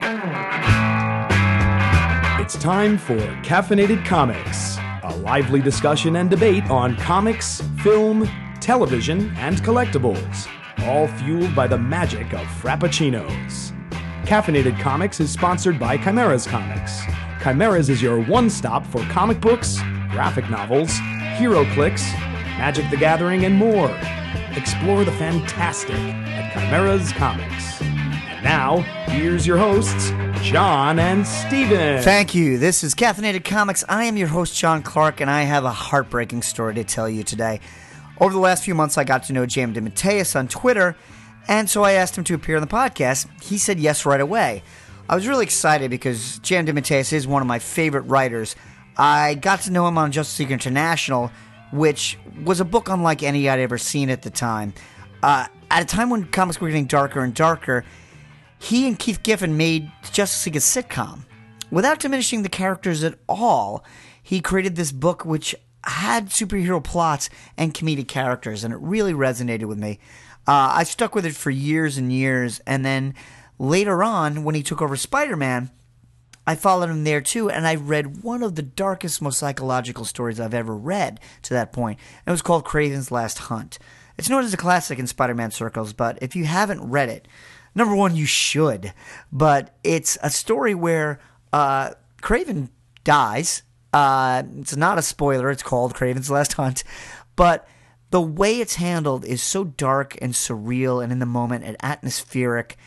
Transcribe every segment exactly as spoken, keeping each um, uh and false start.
It's time for Caffeinated Comics, a lively discussion and debate on comics, film, television, and collectibles, all fueled by the magic of Frappuccinos. Caffeinated Comics is sponsored by Chimeras Comics. Chimeras is your one-stop for comic books, graphic novels, HeroClix, Magic the Gathering, and more. Explore the fantastic at Chimeras Comics. And now, here's your hosts, John and Steven. Thank you. This is Caffeinated Comics. I am your host, John Clark, and I have a heartbreaking story to tell you today. Over the last few months, I got to know J M DeMatteis on Twitter, and so I asked him to appear on the podcast. He said yes right away. I was really excited because J M DeMatteis is one of my favorite writers. I got to know him on Justice League International, which was a book unlike any I'd ever seen at the time. Uh, at a time when comics were getting darker and darker, he and Keith Giffen made Justice League a sitcom. Without diminishing the characters at all, he created this book which had superhero plots and comedic characters, and it really resonated with me. Uh, I stuck with it for years and years, and then later on, when he took over Spider-Man, I followed him there too, and I read one of the darkest, most psychological stories I've ever read to that point. It was called Kraven's Last Hunt. It's known as a classic in Spider-Man circles, but if you haven't read it, number one, you should. But it's a story where uh, Kraven dies. Uh, it's not a spoiler. It's called Kraven's Last Hunt. But the way it's handled is so dark and surreal and in the moment and atmospheric.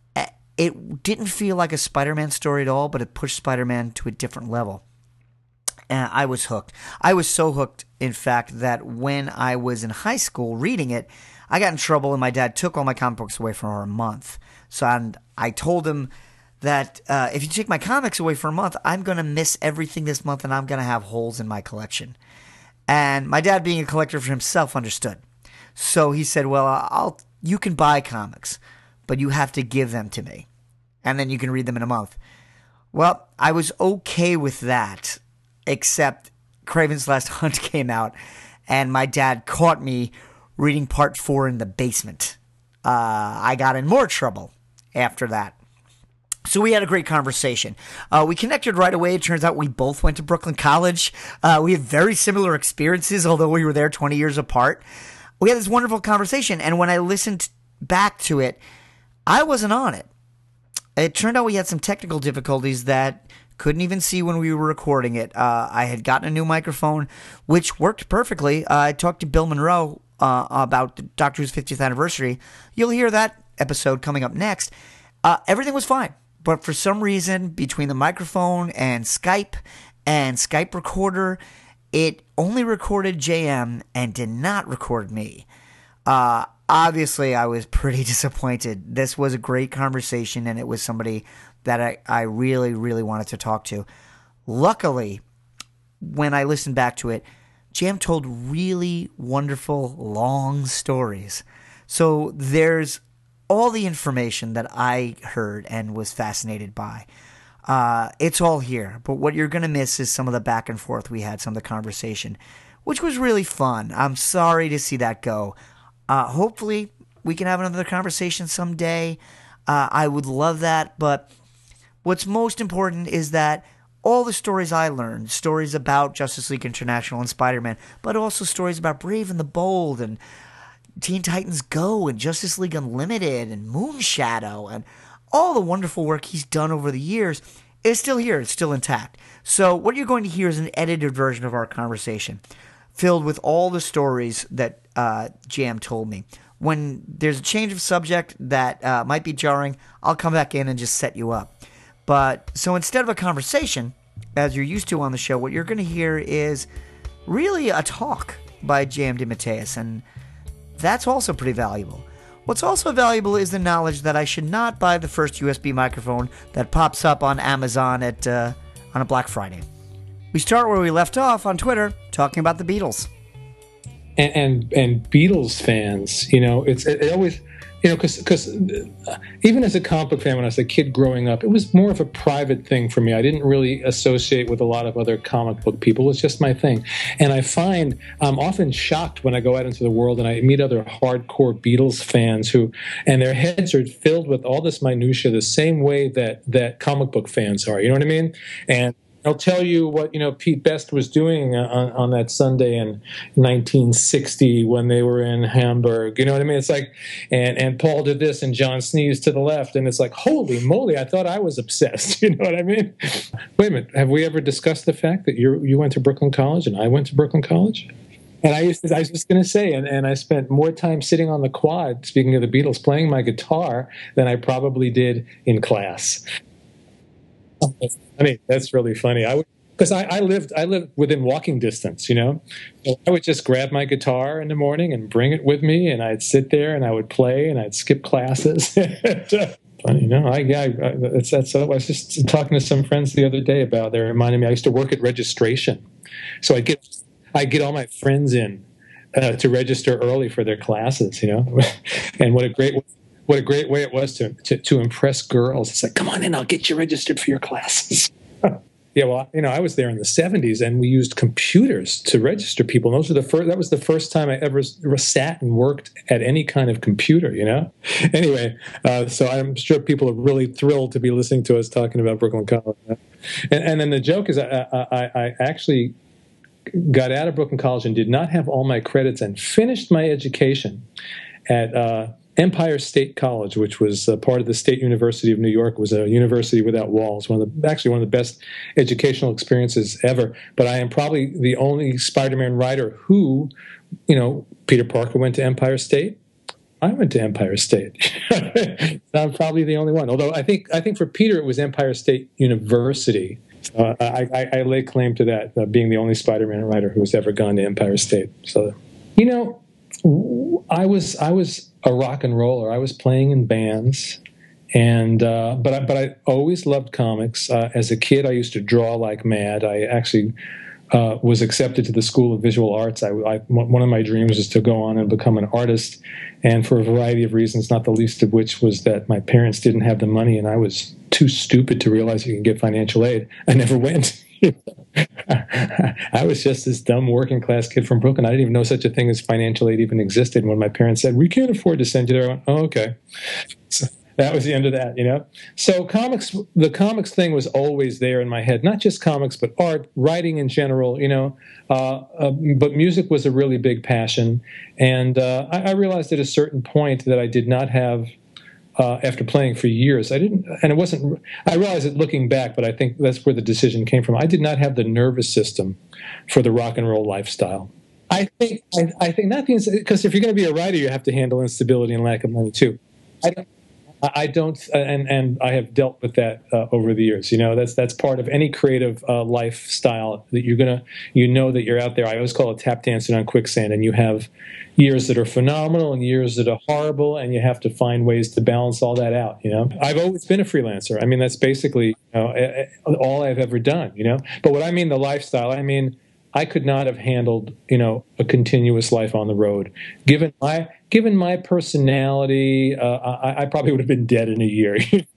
It didn't feel like a Spider-Man story at all, but it pushed Spider-Man to a different level. And I was hooked. I was so hooked, in fact, that when I was in high school reading it, I got in trouble and my dad took all my comic books away for a month. So and I told him that uh, if you take my comics away for a month, I'm going to miss everything this month and I'm going to have holes in my collection. And my dad, being a collector for himself, understood. So he said, well, I'll you can buy comics, but you have to give them to me. And then you can read them in a month. Well, I was okay with that, except Kraven's Last Hunt came out, and my dad caught me reading part four in the basement. Uh, I got in more trouble after that. So we had a great conversation. Uh, we connected right away. It turns out we both went to Brooklyn College. Uh, we have very similar experiences, although we were there twenty years apart. We had this wonderful conversation, and when I listened back to it, I wasn't on it. It turned out we had some technical difficulties that couldn't even see when we were recording it. Uh, I had gotten a new microphone, which worked perfectly. Uh, I talked to Bill Monroe uh, about Doctor Who's fiftieth anniversary. You'll hear that episode coming up next. Uh, everything was fine, but for some reason, between the microphone and Skype and Skype recorder, it only recorded J M and did not record me. Uh, obviously, I was pretty disappointed. This was a great conversation, and it was somebody that I, I really, really wanted to talk to. Luckily, when I listened back to it, J M told really wonderful, long stories. So there's all the information that I heard and was fascinated by. Uh, it's all here, but what you're going to miss is some of the back and forth we had, some of the conversation, which was really fun. I'm sorry to see that go. Uh, hopefully, we can have another conversation someday. Uh, I would love that, but what's most important is that all the stories I learned, stories about Justice League International and Spider-Man, but also stories about Brave and the Bold and Teen Titans Go and Justice League Unlimited and Moonshadow and all the wonderful work he's done over the years is still here. It's still intact. So what you're going to hear is an edited version of our conversation filled with all the stories that uh, J M told me. When there's a change of subject that uh, might be jarring, I'll come back in and just set you up. But so instead of a conversation, as you're used to on the show, what you're going to hear is really a talk by J M DeMatteis, and that's also pretty valuable. What's also valuable is the knowledge that I should not buy the first U S B microphone that pops up on Amazon at uh, on a Black Friday. We start where we left off on Twitter, talking about the Beatles. And and, and Beatles fans, you know, it's it, it always You know, because even as a comic book fan, when I was a kid growing up, it was more of a private thing for me. I didn't really associate with a lot of other comic book people. It was just my thing. And I find I'm often shocked when I go out into the world and I meet other hardcore Beatles fans who, and their heads are filled with all this minutia the same way that, that comic book fans are. You know what I mean? And I'll tell you what, you know, Pete Best was doing on, on that Sunday in nineteen sixty when they were in Hamburg. You know what I mean? It's like, and, and Paul did this and John sneezed to the left. And it's like, holy moly, I thought I was obsessed. You know what I mean? Wait a minute. Have we ever discussed the fact that you you went to Brooklyn College and I went to Brooklyn College? And I used to, I was just going to say, and, and I spent more time sitting on the quad, speaking of the Beatles, playing my guitar than I probably did in class. I mean, that's really funny. I would, because I, I lived, I lived within walking distance. You know, so I would just grab my guitar in the morning and bring it with me, and I'd sit there and I would play and I'd skip classes. Funny, you know, I, yeah, I, that's that's. I was just talking to some friends the other day about. They reminded me I used to work at registration, so I get, I get all my friends in uh, to register early for their classes. You know, and what a great. What a great way it was to, to to impress girls. It's like, come on in, I'll get you registered for your classes. Yeah, well, you know, I was there in the seventies, and we used computers to register people. And those were the first. That was the first time I ever sat and worked at any kind of computer. You know. Anyway, uh, so I'm sure people are really thrilled to be listening to us talking about Brooklyn College. And, and then the joke is, I, I, I actually got out of Brooklyn College and did not have all my credits and finished my education at. Uh, Empire State College, which was uh, part of the State University of New York, was a university without walls. One of the actually one of the best educational experiences ever. But I am probably the only Spider-Man writer who, you know, Peter Parker went to Empire State. I went to Empire State. I'm probably the only one. Although I think I think for Peter it was Empire State University. Uh, I, I, I lay claim to that, uh, being the only Spider-Man writer who has ever gone to Empire State. So, you know, I was I was. a rock and roller. I was playing in bands, and uh, but I, but I always loved comics. Uh, as a kid, I used to draw like mad. I actually uh, was accepted to the School of Visual Arts. I, I, one of my dreams was to go on and become an artist, and for a variety of reasons, not the least of which was that my parents didn't have the money, and I was too stupid to realize you can get financial aid. I never went. I was just this dumb working class kid from Brooklyn. I didn't even know such a thing as financial aid even existed. When my parents said, we can't afford to send you there, I went, oh, okay. So that was the end of that, you know? So comics, the comics thing was always there in my head, not just comics, but art, writing in general, you know? Uh, uh, but music was a really big passion. And uh, I, I realized at a certain point that I did not have Uh, after playing for years, I didn't, and it wasn't, I realize it looking back, but I think that's where the decision came from. I did not have the nervous system for the rock and roll lifestyle. I think, I, I think not because if you're going to be a writer, you have to handle instability and lack of money too. I don't, I don't, and, and I have dealt with that uh, over the years. You know, that's that's part of any creative uh, lifestyle that you're gonna, you know, that you're out there. I always call it tap dancing on quicksand, and you have years that are phenomenal and years that are horrible, and you have to find ways to balance all that out. You know, I've always been a freelancer. I mean, that's basically you know, all I've ever done. You know, but what I mean the lifestyle, I mean. I could not have handled, you know, a continuous life on the road. Given my given my personality, uh, I, I probably would have been dead in a year.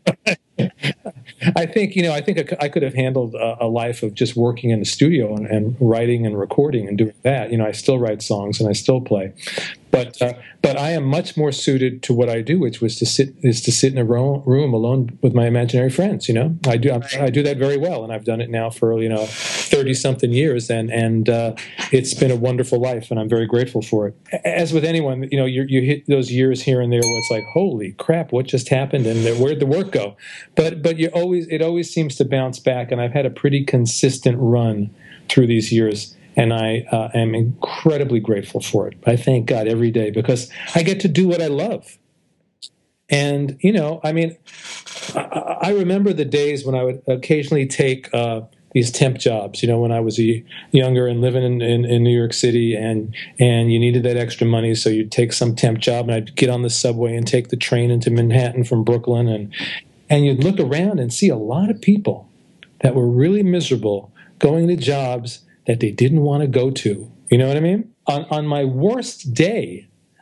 I think, you know, I think I could have handled a, a life of just working in the studio and, and writing and recording and doing that. You know, I still write songs and I still play, but uh, but I am much more suited to what I do, which was to sit is to sit in a room, room alone with my imaginary friends. You know, I do I, I do that very well, and I've done it now for you know thirty something years, and and uh, it's been a wonderful life, and I'm very grateful for it. As with anyone, you know, you you hit those years here and there where it's like, holy crap, what just happened, and where'd the work go? But but you always it always seems to bounce back, and I've had a pretty consistent run through these years. And I uh, am incredibly grateful for it. I thank God every day because I get to do what I love. And, you know, I mean, I, I remember the days when I would occasionally take uh, these temp jobs, you know, when I was a, younger and living in, in, in New York City and, and you needed that extra money. So you'd take some temp job and I'd get on the subway and take the train into Manhattan from Brooklyn. And, and you'd look around and see a lot of people that were really miserable going to jobs that they didn't want to go to. You know what I mean? On, on my worst day,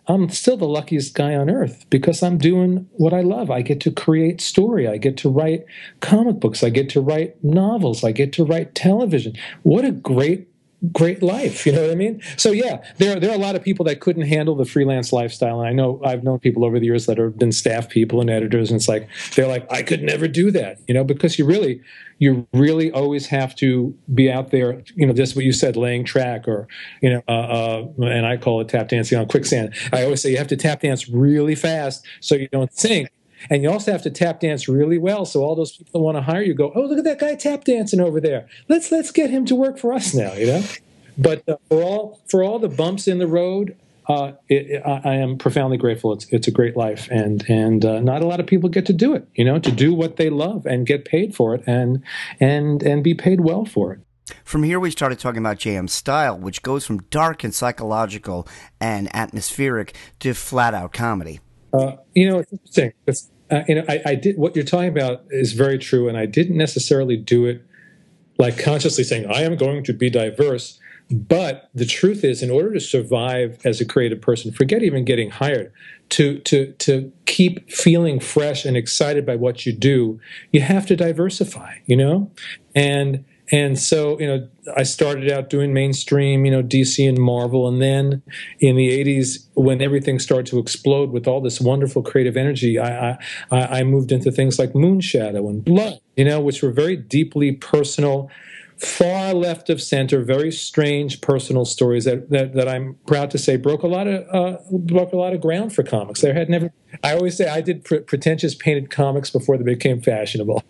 I'm still the luckiest guy on earth because I'm doing what I love. I get to create story. I get to write comic books. I get to write novels. I get to write television. What a great great life, you know what I mean? So yeah, there there are a lot of people that couldn't handle the freelance lifestyle, and I know I've known people over the years that have been staff people and editors, and it's like they're like, I could never do that, you know, because you really you really always have to be out there, you know, just what you said, laying track, or you know, uh, uh, and I call it tap dancing on quicksand. I always say you have to tap dance really fast so you don't sink. And you also have to tap dance really well, so all those people that want to hire you go, oh, look at that guy tap dancing over there. Let's let's get him to work for us now, you know. But uh, for all for all the bumps in the road, uh, it, it, I, I am profoundly grateful. It's it's a great life, and and uh, not a lot of people get to do it, you know, to do what they love and get paid for it, and and and be paid well for it. From here, we started talking about J M's style, which goes from dark and psychological and atmospheric to flat-out comedy. Uh, you know, it's interesting. It's, uh, you know, I, I did what you're talking about is very true, and I didn't necessarily do it like consciously saying I am going to be diverse. But the truth is, in order to survive as a creative person, forget even getting hired, to to to keep feeling fresh and excited by what you do, you have to diversify. You know, and. And so, you know, I started out doing mainstream, you know, D C and Marvel. And then in the eighties, when everything started to explode with all this wonderful creative energy, I, I, I moved into things like Moonshadow and Blood, you know, which were very deeply personal, far left of center, very strange personal stories that, that, that I'm proud to say broke a lot of uh, broke a lot of ground for comics. There had never. I always say I did pre- pretentious painted comics before they became fashionable.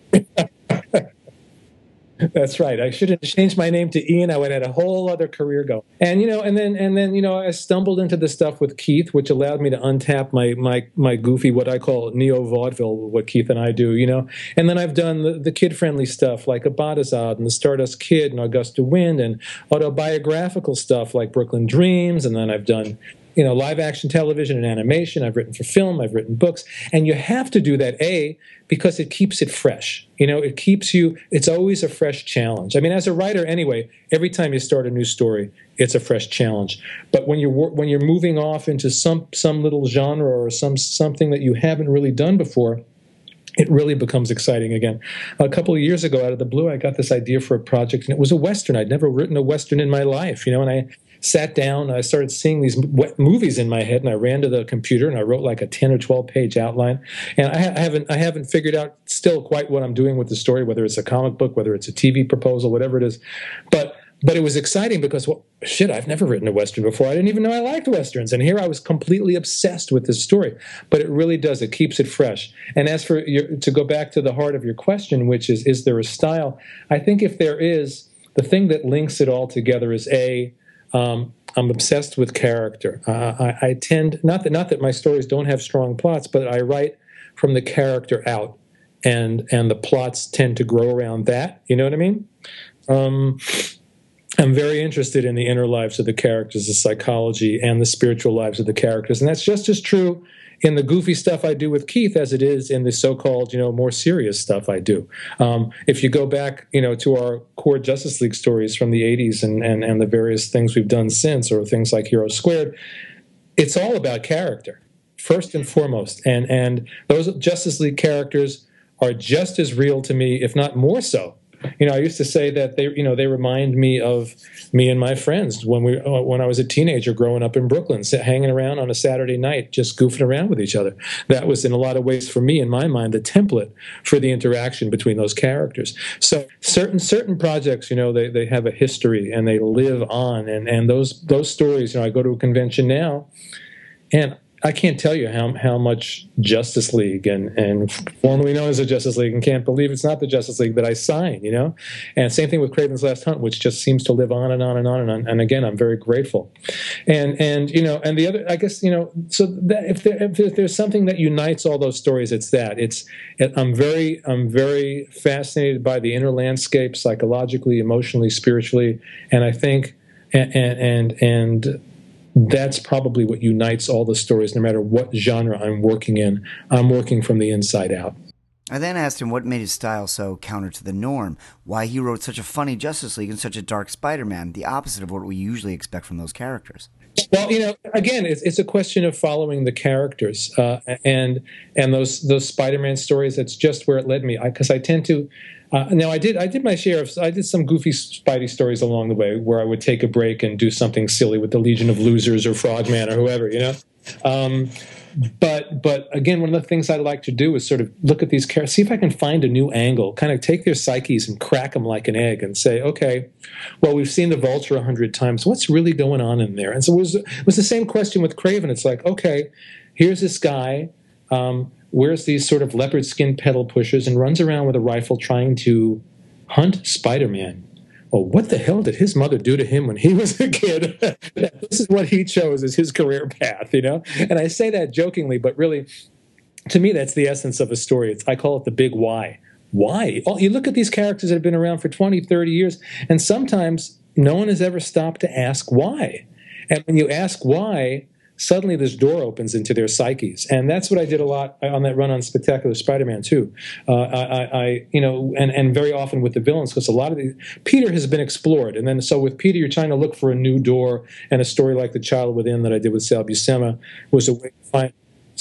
That's right. I should have changed my name to Ian. I would have had a whole other career go. And you know, and then and then you know, I stumbled into the stuff with Keith, which allowed me to untap my my my goofy, what I call neo vaudeville, what Keith and I do. You know, and then I've done the, the kid friendly stuff like Abadazad and the Stardust Kid and Augusta Wind, and autobiographical stuff like Brooklyn Dreams, and then I've done, you know, live action television and animation. I've written for film. I've written books. And you have to do that, A, because it keeps it fresh. You know, it keeps you, it's always a fresh challenge. I mean, as a writer anyway, every time you start a new story, it's a fresh challenge. But when you're when you're moving off into some some little genre or some something that you haven't really done before, it really becomes exciting again. A couple of years ago, out of the blue, I got this idea for a project, and it was a Western. I'd never written a Western in my life, you know, and I sat down, I started seeing these movies in my head, and I ran to the computer and I wrote like a ten or twelve page outline. And I, ha- I haven't I haven't figured out still quite what I'm doing with the story, whether it's a comic book, whether it's a T V proposal, whatever it is. But but it was exciting because, well, shit, I've never written a Western before. I didn't even know I liked Westerns. And here I was completely obsessed with this story. But it really does. It keeps it fresh. And as for your, to go back to the heart of your question, which is, is there a style? I think if there is, the thing that links it all together is, A, Um, I'm obsessed with character. Uh, I, I tend not that not that my stories don't have strong plots, but I write from the character out, and and the plots tend to grow around that. You know what I mean? Um, I'm very interested in the inner lives of the characters, the psychology, and the spiritual lives of the characters, and that's just as true in the goofy stuff I do with Keith as it is in the so-called, you know, more serious stuff I do. Um, if you go back, you know, to our core Justice League stories from the eighties and, and, and the various things we've done since, or things like Heroes Squared, it's all about character, first and foremost. And, and those Justice League characters are just as real to me, if not more so. You know, I used to say that they, you know, they remind me of me and my friends when we, when I was a teenager growing up in Brooklyn, hanging around on a Saturday night, just goofing around with each other. That was, in a lot of ways, for me, in my mind, the template for the interaction between those characters. So certain certain projects, you know, they, they have a history and they live on, and and those those stories. You know, I go to a convention now, and I can't tell you how how much Justice League and, and formerly known as the Justice League, and can't believe it's not the Justice League that I sign, you know? And same thing with Kraven's Last Hunt, which just seems to live on and on and on and on. And again, I'm very grateful. And, and you know, and the other, I guess, you know, so that if, there, if there's something that unites all those stories, it's that. It's, I'm very, I'm very fascinated by the inner landscape, psychologically, emotionally, spiritually. And I think, and, and, and, and that's probably what unites all the stories, no matter what genre I'm working in. I'm working from the inside out. I then asked him what made his style so counter to the norm, why he wrote such a funny Justice League and such a dark Spider-Man, the opposite of what we usually expect from those characters. Well, you know, again, it's, it's a question of following the characters, uh, and and those those Spider-Man stories. That's just where it led me, because I, I tend to. Uh, now, I did I did my share of I did some goofy Spidey stories along the way, where I would take a break and do something silly with the Legion of Losers or Frogman or whoever, you know. Um, But but again, one of the things I like to do is sort of look at these characters, see if I can find a new angle, kind of take their psyches and crack them like an egg and say, okay, well, we've seen the Vulture a hundred times. What's really going on in there? And so it was, it was the same question with Kraven. It's like, okay, here's this guy, um, wears these sort of leopard skin pedal pushers and runs around with a rifle trying to hunt Spider-Man. Well, what the hell did his mother do to him when he was a kid? This is what he chose as his career path, you know? And I say that jokingly, but really, to me, that's the essence of a story. It's, I call it the big why. Why? Oh, you look at these characters that have been around for twenty, thirty years, and sometimes no one has ever stopped to ask why. And when you ask why, suddenly this door opens into their psyches. And that's what I did a lot on that run on Spectacular Spider-Man too. Uh, I, I, you know, and, and very often with the villains, because a lot of the, Peter has been explored. And then, so with Peter, you're trying to look for a new door, and a story like The Child Within that I did with Sal Buscema was a way to find,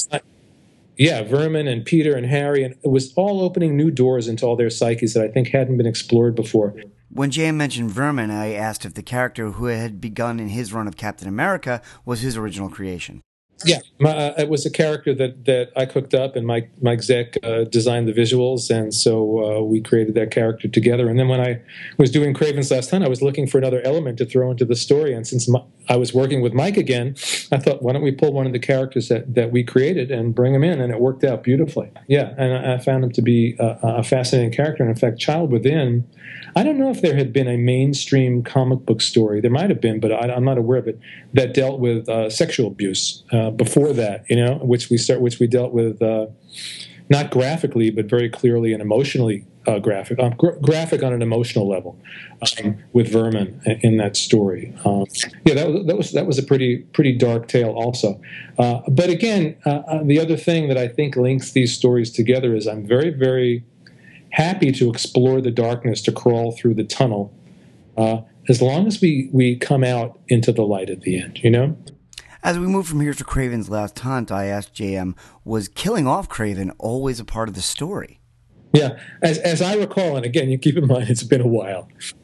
yeah, Vermin and Peter and Harry, and it was all opening new doors into all their psyches that I think hadn't been explored before. When J M mentioned Vermin, I asked if the character who had begun in his run of Captain America was his original creation. Yeah, my, uh, it was a character that, that I cooked up, and Mike Mike Zeck uh, designed the visuals, and so uh, we created that character together. And then when I was doing Kraven's Last Hunt, I was looking for another element to throw into the story, and since my, I was working with Mike again, I thought, why don't we pull one of the characters that, that we created and bring him in, and it worked out beautifully. Yeah, and I, I found him to be a, a fascinating character, and in fact, Child Within, I don't know if there had been a mainstream comic book story. There might have been, but I, I'm not aware of it, that dealt with uh, sexual abuse uh, before that, you know, which we start, which we dealt with uh, not graphically, but very clearly and emotionally uh, graphic, uh, gra- graphic on an emotional level um, with Vermin in that story. Um, yeah, that was, that was that was a pretty pretty dark tale also. Uh, but again, uh, the other thing that I think links these stories together is I'm very very happy to explore the darkness, to crawl through the tunnel, uh, as long as we, we come out into the light at the end, you know? As we move from here to Kraven's Last Hunt, I asked J M, was killing off Kraven always a part of the story? Yeah, as as I recall, and again, you keep in mind it's been a while.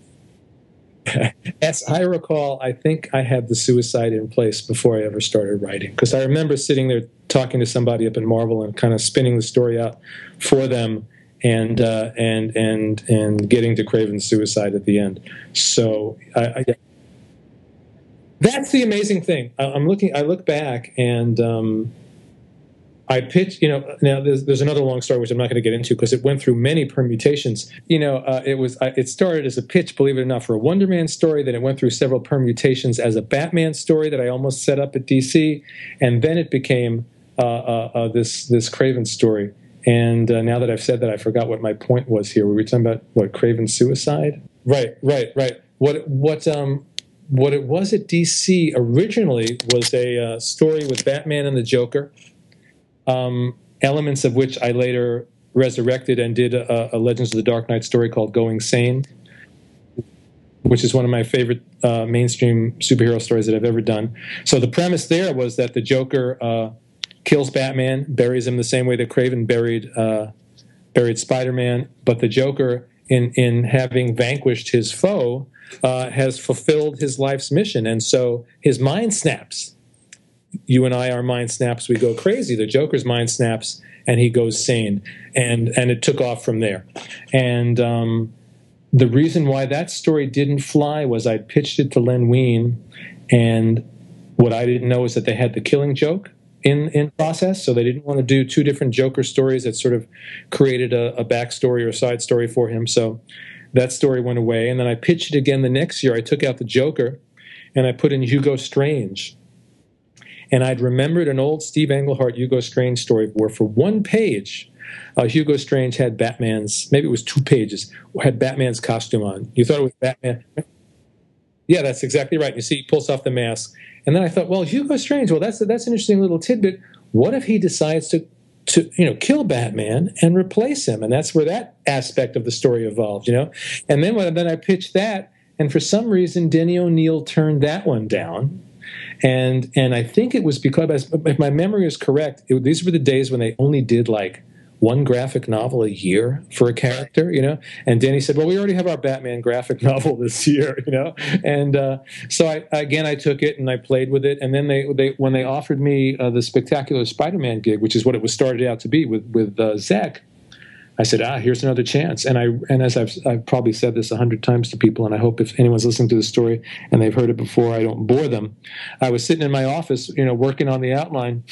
As I recall, I think I had the suicide in place before I ever started writing, because I remember sitting there talking to somebody up in Marvel and kind of spinning the story out for them, and uh, and and and getting to Kraven's suicide at the end. So I, I, that's the amazing thing. I, I'm looking. I look back and um, I pitched. You know, now there's, there's another long story which I'm not going to get into because it went through many permutations. You know, uh, it was I, it started as a pitch, believe it or not, for a Wonder Man story. Then it went through several permutations as a Batman story that I almost set up at D C, and then it became uh, uh, uh, this this Kraven story. And uh, now that I've said that, I forgot what my point was here. We were talking about, what, Kraven's suicide? Right, right, right. What what um what it was at D C originally was a uh, story with Batman and the Joker, um, elements of which I later resurrected and did a, a Legends of the Dark Knight story called Going Sane, which is one of my favorite uh, mainstream superhero stories that I've ever done. So the premise there was that the Joker Uh, kills Batman, buries him the same way that Kraven buried uh, buried Spider-Man, but the Joker, in in having vanquished his foe, uh, has fulfilled his life's mission, and so his mind snaps. You and I, our mind snaps, we go crazy. The Joker's mind snaps, and he goes sane, and and it took off from there. And um, the reason why that story didn't fly was I pitched it to Len Wein, and what I didn't know is that they had the Killing Joke in in process, so they didn't want to do two different Joker stories that sort of created a, a backstory or side story for him. So that story went away, and then I pitched it again the next year. I took out the Joker, and I put in Hugo Strange. And I'd remembered an old Steve Englehart Hugo Strange story where for one page, uh, Hugo Strange had Batman's, maybe it was two pages, had Batman's costume on. You thought it was Batman? Yeah, that's exactly right. You see, he pulls off the mask. And then I thought, well, Hugo Strange, well, that's that's an interesting little tidbit. What if he decides to, to you know, kill Batman and replace him? And that's where that aspect of the story evolved, you know? And then when then I pitched that, and for some reason, Denny O'Neil turned that one down. And and I think it was because, if my memory is correct, it, these were the days when they only did like one graphic novel a year for a character, you know. And Danny said, "Well, we already have our Batman graphic novel this year, you know." And uh, so I again I took it and I played with it. And then they they when they offered me uh, the Spectacular Spider-Man gig, which is what it was started out to be with with uh, Zach, I said, "Ah, here's another chance." And I and as I've I've probably said this a hundred times to people, and I hope if anyone's listening to the story and they've heard it before, I don't bore them. I was sitting in my office, you know, working on the outline.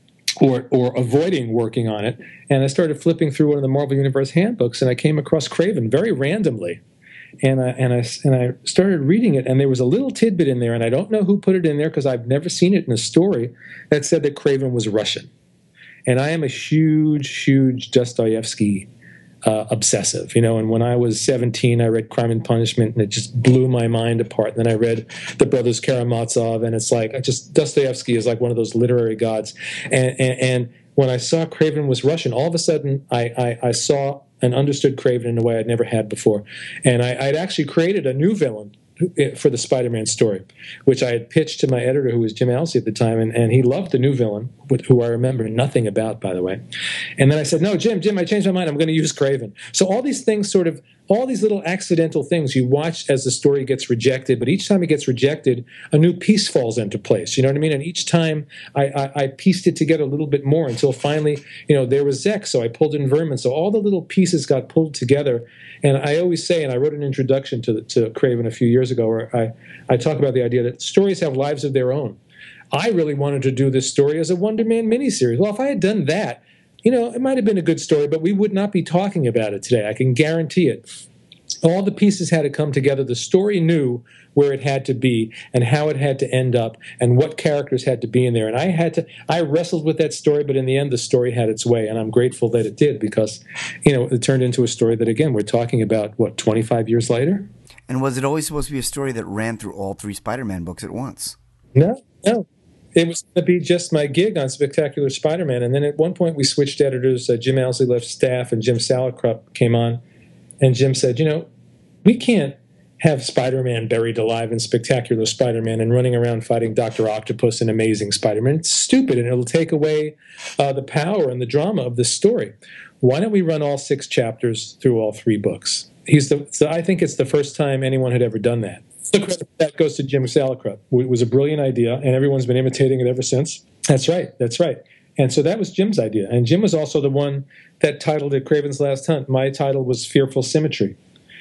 Or, or avoiding working on it, and I started flipping through one of the Marvel Universe handbooks, and I came across Kraven very randomly, and I and I and I started reading it, and there was a little tidbit in there, and I don't know who put it in there because I've never seen it in a story that said that Kraven was Russian, and I am a huge, huge Dostoevsky uh, obsessive, you know. And when I was seventeen, I read Crime and Punishment, and it just blew my mind apart. And then I read The Brothers Karamazov, and it's like I just Dostoevsky is like one of those literary gods. And, and, and when I saw Kraven was Russian, all of a sudden I, I, I saw and understood Kraven in a way I'd never had before. And I, I'd actually created a new villain for the Spider-Man story, which I had pitched to my editor, who was Jim Alsey at the time, and, and he loved the new villain, who I remember nothing about, by the way. And then I said, "No, Jim, Jim, I changed my mind. I'm going to use Kraven." So all these things sort of, all these little accidental things you watch as the story gets rejected, but each time it gets rejected, a new piece falls into place. You know what I mean? And each time I, I, I pieced it together a little bit more until finally, you know, there was Zek, so I pulled in Vermin. So all the little pieces got pulled together. And I always say, and I wrote an introduction to, the, to Kraven a few years ago, where I, I talk about the idea that stories have lives of their own. I really wanted to do this story as a Wonder Man miniseries. Well, if I had done that, you know, it might have been a good story, but we would not be talking about it today. I can guarantee it. All the pieces had to come together. The story knew where it had to be and how it had to end up and what characters had to be in there. And I had to, I wrestled with that story, but in the end, the story had its way. And I'm grateful that it did because, you know, it turned into a story that, again, we're talking about, what, twenty-five years later? And was it always supposed to be a story that ran through all three Spider-Man books at once? No, no. It was going to be just my gig on Spectacular Spider-Man. And then at one point we switched editors. Uh, Jim Alsey left staff and Jim Salicrup came on. And Jim said, you know, we can't have Spider-Man buried alive in Spectacular Spider-Man and running around fighting Doctor Octopus and Amazing Spider-Man. It's stupid, and it'll take away uh, the power and the drama of this story. Why don't we run all six chapters through all three books? He's the. So I think it's the first time anyone had ever done that. The credit for that goes to Jim Salicrup. It was a brilliant idea, and everyone's been imitating it ever since. That's right. That's right. And so that was Jim's idea. And Jim was also the one that titled it Kraven's Last Hunt. My title was Fearful Symmetry.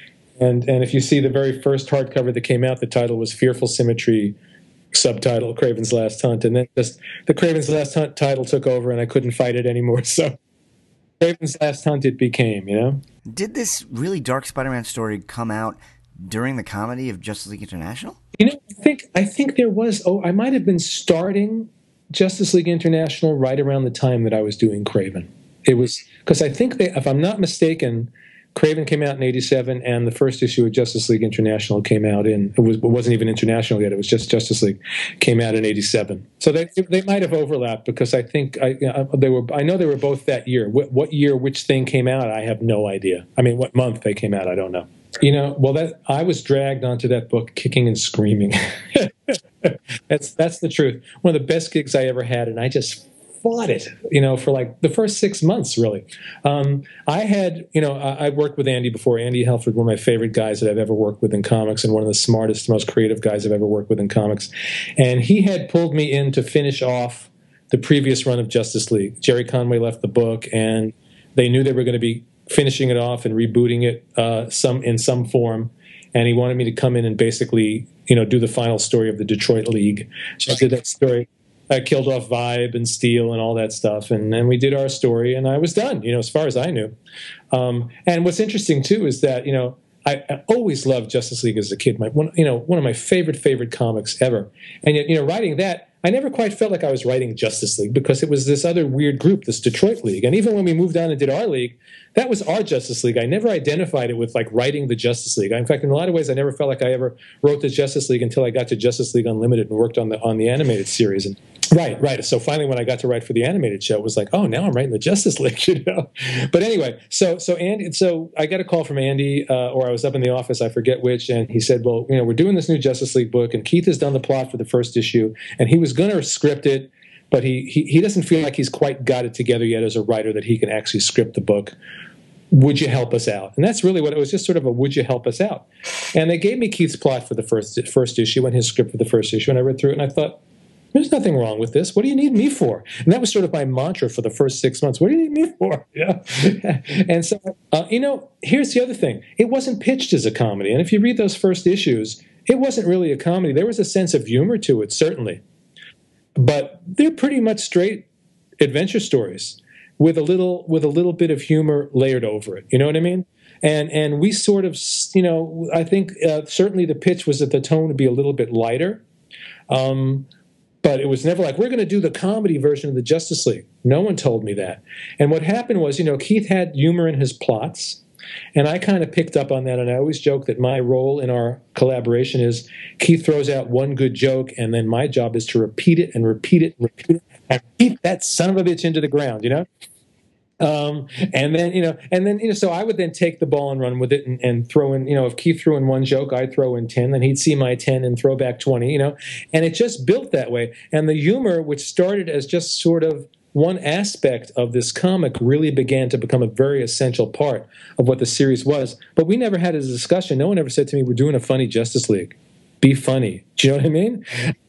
And and if you see the very first hardcover that came out, the title was Fearful Symmetry, subtitle Kraven's Last Hunt. And then just the Kraven's Last Hunt title took over, and I couldn't fight it anymore. So Kraven's Last Hunt it became, you know? Did this really dark Spider-Man story come out during the comedy of Justice League International? You know, I think I think there was, oh, I might have been starting Justice League International right around the time that I was doing Kraven. It was, because I think, they, if I'm not mistaken, Kraven came out in eighty-seven, and the first issue of Justice League International came out in, it, was, it wasn't even International yet, it was just Justice League, came out in eighty-seven. So they they might have overlapped, because I think, I, they were. I know they were both that year. What, what year which thing came out, I have no idea. I mean, what month they came out, I don't know. You know, well, that I was dragged onto that book kicking and screaming. that's that's the truth. One of the best gigs I ever had, and I just fought it, you know, for like the first six months, really. Um, I had, you know, I, I worked with Andy before. Andy Helford, one of my favorite guys that I've ever worked with in comics, and one of the smartest, most creative guys I've ever worked with in comics. And he had pulled me in to finish off the previous run of Justice League. Jerry Conway left the book, and they knew they were going to be finishing it off and rebooting it uh, some in some form. And he wanted me to come in and basically, you know, do the final story of the Detroit League. So I did that story. I killed off Vibe and Steel and all that stuff, and then we did our story, and I was done, you know, as far as I knew. Um, and what's interesting, too, is that, you know, I, I always loved Justice League as a kid. My, one, you know, one of my favorite, favorite comics ever. And yet, you know, writing that, I never quite felt like I was writing Justice League, because it was this other weird group, this Detroit League. And even when we moved on and did our league, that was our Justice League. I never identified it with like writing the Justice League. In fact, in a lot of ways, I never felt like I ever wrote the Justice League until I got to Justice League Unlimited and worked on the on the animated series. And right, right. So finally, when I got to write for the animated show, it was like, oh, now I'm writing the Justice League, you know. But anyway, so so Andy, so I got a call from Andy, uh, or I was up in the office, I forget which, and he said, well, you know, we're doing this new Justice League book, and Keith has done the plot for the first issue, and he was going to script it. But he, he he doesn't feel like he's quite got it together yet as a writer that he can actually script the book. Would you help us out? And that's really what it was, just sort of a would you help us out? And they gave me Keith's plot for the first first issue and his script for the first issue, and I read through it, and I thought, there's nothing wrong with this. What do you need me for? And that was sort of my mantra for the first six months. What do you need me for? Yeah. And so, uh, you know, here's the other thing. It wasn't pitched as a comedy. And if you read those first issues, it wasn't really a comedy. There was a sense of humor to it, certainly. But they're pretty much straight adventure stories with a little with a little bit of humor layered over it. You know what I mean? And and we sort of, you know, I think uh, certainly the pitch was that the tone would be a little bit lighter. Um, but it was never like, we're going to do the comedy version of the Justice League. No one told me that. And what happened was, you know, Keith had humor in his plots. And I kind of picked up on that, and I always joke that my role in our collaboration is Keith throws out one good joke, and then my job is to repeat it and repeat it and repeat it and keep that son of a bitch into the ground, you know? Um, and then, you know, and then, you know, so I would then take the ball and run with it and, and throw in, you know, if Keith threw in one joke, I'd throw in ten, then he'd see my ten and throw back twenty, you know, and it just built that way. And the humor, which started as just sort of one aspect of this comic, really began to become a very essential part of what the series was. But we never had a discussion. No one ever said to me, we're doing a funny Justice League. Be funny. Do you know what I mean?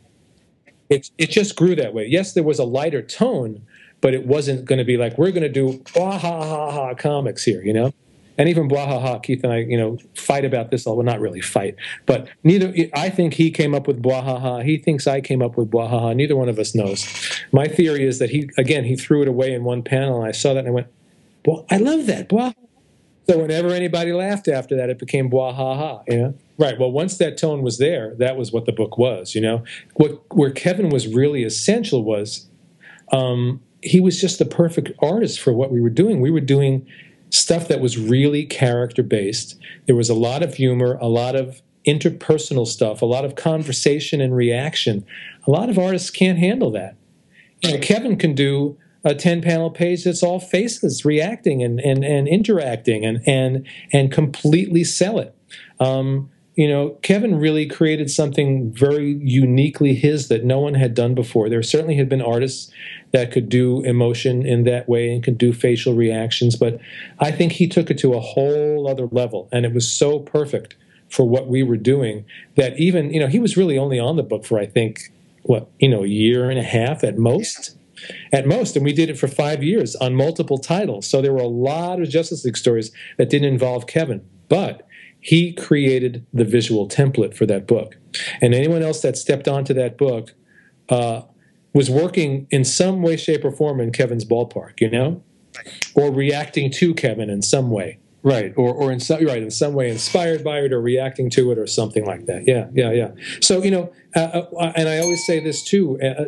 It, it just grew that way. Yes, there was a lighter tone, but it wasn't going to be like, we're going to do blah, ha, ha, ha comics here, you know? And even blah, ha, ha, Keith and I, you know, fight about this. Well, not really fight, but neither, I think he came up with blah, ha, ha. He thinks I came up with blah, ha, ha. Neither one of us knows. My theory is that he, again, he threw it away in one panel, and I saw that and I went, well, I love that, blah. So whenever anybody laughed after that, it became blah, ha, ha, you know? Right. Well, once that tone was there, that was what the book was, you know? What, where Kevin was really essential was, um, he was just the perfect artist for what we were doing. We were doing stuff that was really character-based. There was a lot of humor, a lot of interpersonal stuff, a lot of conversation and reaction. A lot of artists can't handle that. You know, Kevin can do a ten-panel page that's all faces reacting and, and, and interacting and, and, and completely sell it. Um, you know, Kevin really created something very uniquely his that no one had done before. There certainly had been artists that could do emotion in that way and could do facial reactions, but I think he took it to a whole other level, and it was so perfect for what we were doing that even, you know, he was really only on the book for, I think, what, you know, a year and a half at most. At most, and we did it for five years on multiple titles. So there were a lot of Justice League stories that didn't involve Kevin, but he created the visual template for that book. And anyone else that stepped onto that book uh, was working in some way, shape, or form in Kevin's ballpark, you know, or reacting to Kevin in some way, right? Or, or in some right in some way inspired by it, or reacting to it, or something like that. Yeah, yeah, yeah. So you know, uh, uh, and I always say this too. Uh,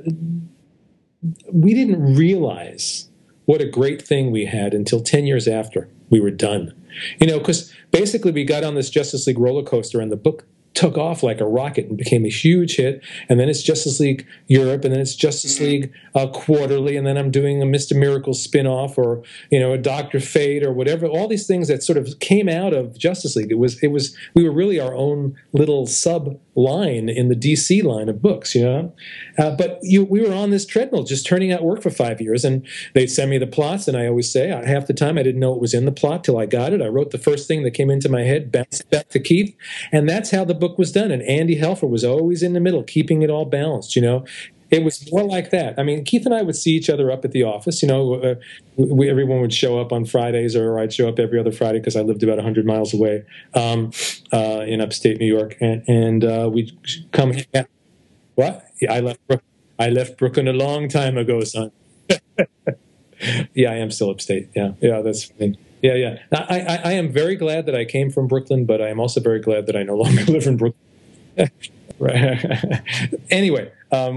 we didn't realize what a great thing we had until ten years after we were done. You know, because basically we got on this Justice League roller coaster, and the book took off like a rocket and became a huge hit. And then it's Justice League Europe, and then it's Justice League uh, Quarterly, and then I'm doing a Mister Miracle spinoff, or you know, a Doctor Fate, or whatever. All these things that sort of came out of Justice League. It was, it was, we were really our own little sub line in the D C line of books, you know. Uh, but you, we were on this treadmill, just turning out work for five years, and they'd send me the plots, and I always say, uh, half the time I didn't know it was in the plot till I got it. I wrote the first thing that came into my head, bounced back to Keith, and that's how the book was done. And Andy Helfer was always in the middle, keeping it all balanced, you know. It was more like that. I mean, Keith and I would see each other up at the office. You know, uh, we, everyone would show up on Fridays, or I'd show up every other Friday because I lived about one hundred miles away um, uh, in upstate New York. And, and uh, we'd come. Yeah. What? Yeah, I left Brook- I left Brooklyn a long time ago, son. Yeah, I am still upstate. Yeah, yeah, that's funny. Yeah, yeah. I, I, I am very glad that I came from Brooklyn, but I am also very glad that I no longer live in Brooklyn. Right. Anyway, um,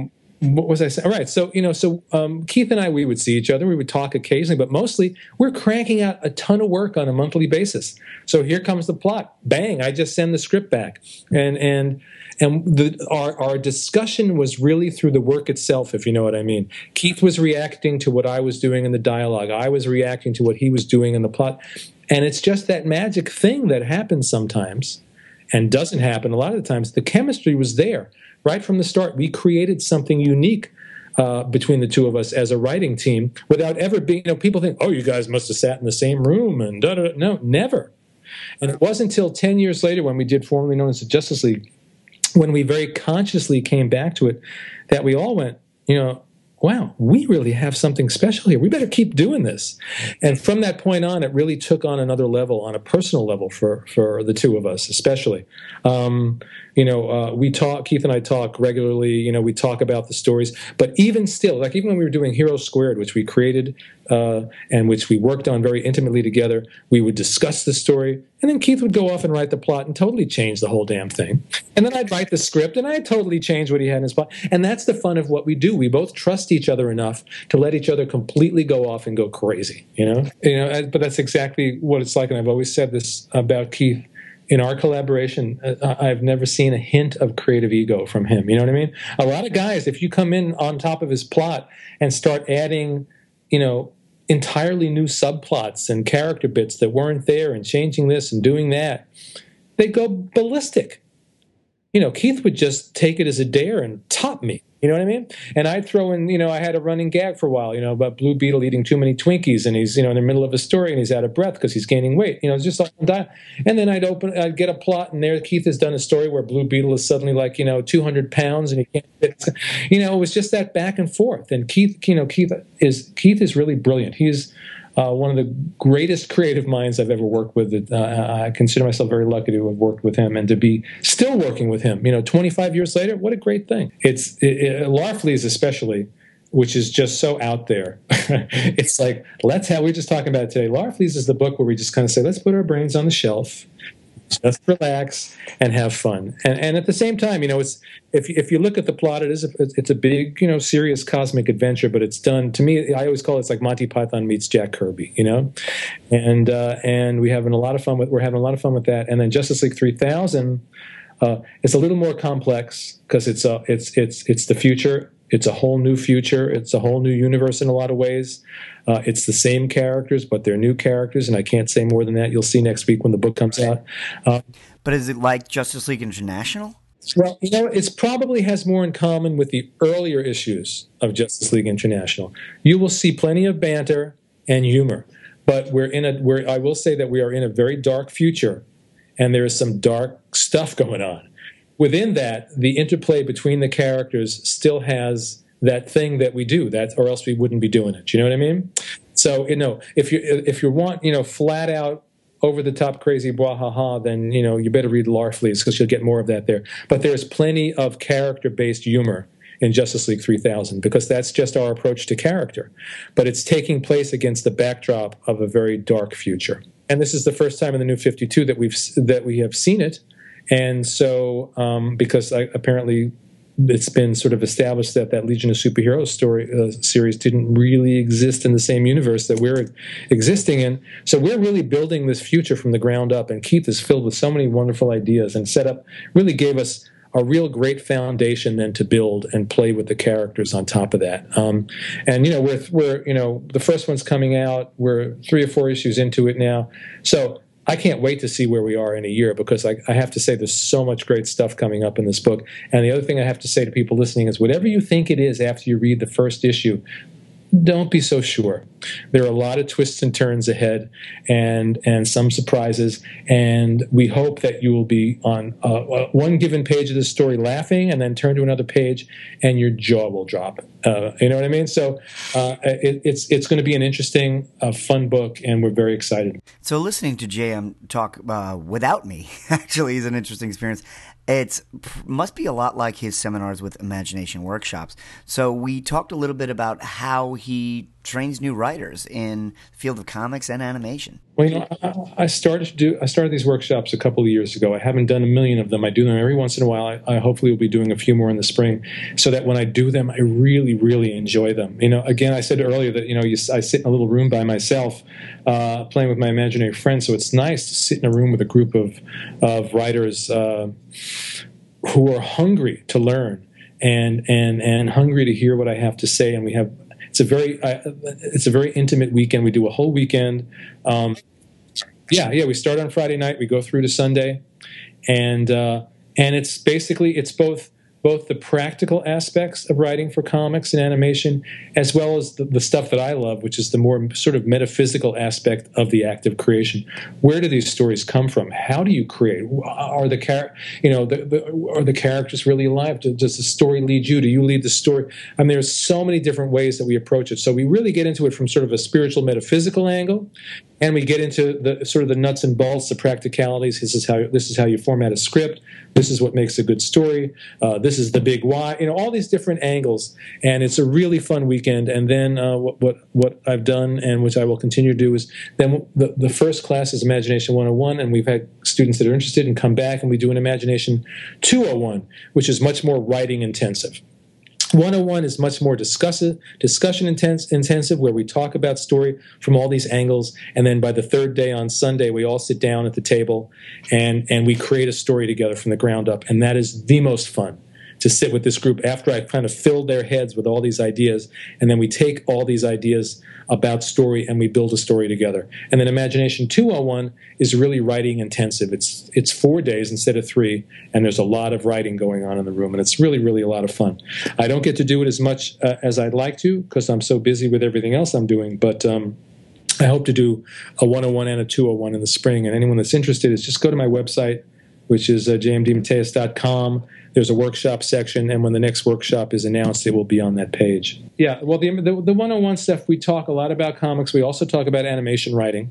what was I saying? All right. So, you know, so um, Keith and I, we would see each other. We would talk occasionally, but mostly we're cranking out a ton of work on a monthly basis. So here comes the plot. Bang. I just send the script back. And, and, and the, our, our discussion was really through the work itself, if you know what I mean. Keith was reacting to what I was doing in the dialogue. I was reacting to what he was doing in the plot. And it's just that magic thing that happens sometimes and doesn't happen a lot of the times. The chemistry was there. Right from the start, we created something unique uh, between the two of us as a writing team without ever being, you know, people think, oh, you guys must have sat in the same room and da da da. No, never. And it wasn't until ten years later when we did formerly known as the Justice League, when we very consciously came back to it, that we all went, you know, wow, we really have something special here. We better keep doing this. And from that point on, it really took on another level, on a personal level for, for the two of us, especially. Um, you know, uh, we talk, Keith and I talk regularly, you know, we talk about the stories, but even still, like even when we were doing Heroes Squared, which we created uh, and which we worked on very intimately together, we would discuss the story, and then Keith would go off and write the plot and totally change the whole damn thing. And then I'd write the script, and I'd totally change what he had in his plot. And that's the fun of what we do. We both trust each other enough to let each other completely go off and go crazy, you know? You know, but that's exactly what it's like, and I've always said this about Keith. In our collaboration, I've never seen a hint of creative ego from him. You know what I mean? A lot of guys, if you come in on top of his plot and start adding, you know, entirely new subplots and character bits that weren't there and changing this and doing that, they go ballistic. You know, Keith would just take it as a dare and top me. You know what I mean? And I'd throw in, you know, I had a running gag for a while, you know, about Blue Beetle eating too many Twinkies, and he's, you know, in the middle of a story and he's out of breath because he's gaining weight. You know, it's just like that. And then I'd open, I'd get a plot, and there Keith has done a story where Blue Beetle is suddenly like, you know, two hundred pounds, and he can't fit. You know, it was just that back and forth. And Keith, you know, Keith is Keith is really brilliant. He's Uh, one of the greatest creative minds I've ever worked with. Uh, I consider myself very lucky to have worked with him and to be still working with him. You know, twenty-five years later, what a great thing. It's it, it, Larfleeze especially, which is just so out there. It's like, let's have, we were just talking about it today. Larfleeze is the book where we just kind of say, let's put our brains on the shelf, just relax and have fun. And and at the same time, you know, it's if if you look at the plot, it is a, it's a big, you know, serious cosmic adventure, but it's done, to me, I always call it, it's like Monty Python meets Jack Kirby, you know, and uh, and we having a lot of fun with we're having a lot of fun with that. And then Justice League three thousand, uh, it's a little more complex because it's a it's it's it's the future. It's a whole new future. It's a whole new universe in a lot of ways. Uh, it's the same characters, but they're new characters, and I can't say more than that. You'll see next week when the book comes out. Uh, but is it like Justice League International? Well, you know, it probably has more in common with the earlier issues of Justice League International. You will see plenty of banter and humor, but we're in a. We're, I will say that we are in a very dark future, and there is some dark stuff going on. Within that, the interplay between the characters still has that thing that we do, that, or else we wouldn't be doing it. You know what I mean? So, you know, if you if you want, you know, flat out over the top crazy blah-ha-ha, then, you know, you better read Larfleeze because you'll get more of that there. But there's plenty of character-based humor in Justice League three thousand because that's just our approach to character. But it's taking place against the backdrop of a very dark future. And this is the first time in the New fifty-two that we've that we have seen it. And so, um, because I, apparently it's been sort of established that that Legion of Superheroes story uh, series didn't really exist in the same universe that we're existing in. So we're really building this future from the ground up. And Keith is filled with so many wonderful ideas and set up, really gave us a real great foundation then to build and play with the characters on top of that. Um, and, you know, we're, we're, you know, the first one's coming out. We're three or four issues into it now. So I can't wait to see where we are in a year because I, I have to say there's so much great stuff coming up in this book. And the other thing I have to say to people listening is whatever you think it is after you read the first issue, don't be so sure. There are a lot of twists and turns ahead and and some surprises, and we hope that you will be on uh, one given page of the story laughing and then turn to another page and your jaw will drop. Uh, you know what I mean? So uh, it, it's it's going to be an interesting, uh, fun book, and we're very excited. So listening to J M talk uh, without me actually is an interesting experience. It must be a lot like his seminars with Imagination Workshops. So we talked a little bit about how he trains new writers in the field of comics and animation. Well, you know, I, I started to do. I started these workshops a couple of years ago. I haven't done a million of them. I do them every once in a while. I, I hopefully will be doing a few more in the spring, so that when I do them, I really, really enjoy them. You know, again, I said earlier that you know, you, I sit in a little room by myself, uh, playing with my imaginary friends. So it's nice to sit in a room with a group of of writers uh, who are hungry to learn and and and hungry to hear what I have to say. And we have. It's a very uh, it's a very intimate weekend. We do a whole weekend. Um, yeah, yeah. We start on Friday night. We go through to Sunday, and uh, and it's basically it's both both the practical aspects of writing for comics and animation, as well as the, the stuff that I love, which is the more sort of metaphysical aspect of the act of creation. Where do these stories come from? How do you create? Are the char- you know the, the, are the characters really alive? Does the story lead you? Do you lead the story? I mean, there's so many different ways that we approach it. So we really get into it from sort of a spiritual, metaphysical angle. And we get into the sort of the nuts and bolts, the practicalities. This is how this is how you format a script. This is what makes a good story. Uh, this is the big why. You know, all these different angles, and it's a really fun weekend. And then uh, what, what what I've done, and which I will continue to do, is then the the first class is Imagination one oh one, and we've had students that are interested and come back, and we do an Imagination two oh one, which is much more writing intensive. one oh one is much more discussive, discussion intense, intensive, where we talk about story from all these angles, and then by the third day on Sunday, we all sit down at the table and, and we create a story together from the ground up, and that is the most fun, to sit with this group after I've kind of filled their heads with all these ideas, and then we take all these ideas about story and we build a story together. And then Imagination two oh one is really writing intensive. It's it's four days instead of three, and there's a lot of writing going on in the room, and it's really, really a lot of fun. I don't get to do it as much uh, as I'd like to because I'm so busy with everything else I'm doing, but um, I hope to do a one oh one and a two oh one in the spring, and anyone that's interested is just go to my website, which is uh, j m d mateus dot com. There's a workshop section, and when the next workshop is announced, it will be on that page. Yeah, well, the, the, the one oh one stuff, we talk a lot about comics. We also talk about animation writing.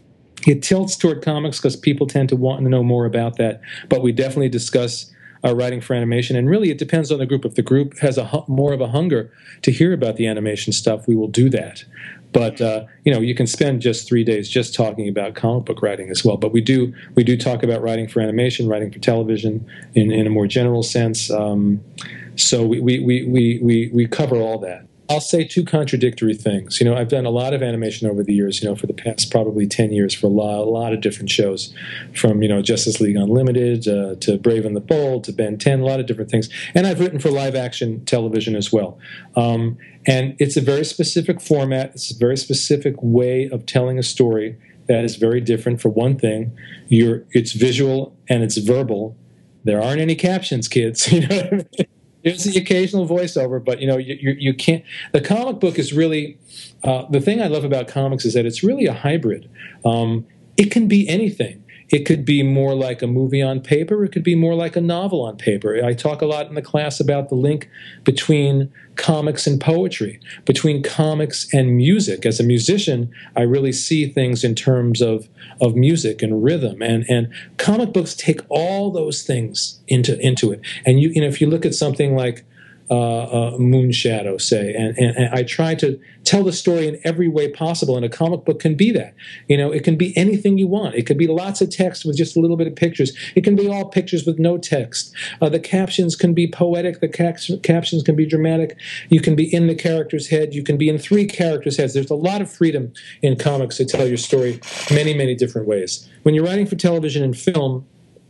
It tilts toward comics because people tend to want to know more about that, but we definitely discuss uh, writing for animation, and really it depends on the group. If the group has a more of a hunger to hear about the animation stuff, we will do that. But uh, you know, you can spend just three days just talking about comic book writing as well. But we do we do talk about writing for animation, writing for television in, in a more general sense. Um, so we, we, we, we, we, we cover all that. I'll say two contradictory things. You know, I've done a lot of animation over the years, you know, for the past probably ten years for a lot, a lot of different shows, from, you know, Justice League Unlimited uh, to Brave and the Bold to Ben ten, a lot of different things. And I've written for live action television as well. Um, and it's a very specific format. It's a very specific way of telling a story that is very different. For one thing, you're, it's visual and it's verbal. There aren't any captions, kids. You know what I mean? There's the occasional voiceover, but you know you, you, you can't. The comic book is really uh, the thing I love about comics is that it's really a hybrid. Um, it can be anything. It could be more like a movie on paper. It could be more like a novel on paper. I talk a lot in the class about the link between comics and poetry, between comics and music. As a musician, I really see things in terms of, of music and rhythm, and, and comic books take all those things into into it. And you, you know, if you look at something like Uh, uh, Moonshadow, say, and, and, and I try to tell the story in every way possible, and a comic book can be that. You know, it can be anything you want. It could be lots of text with just a little bit of pictures. It can be all pictures with no text. Uh, the captions can be poetic. The cap- captions can be dramatic. You can be in the character's head. You can be in three characters' heads. There's a lot of freedom in comics to tell your story many, many different ways. When you're writing for television and film,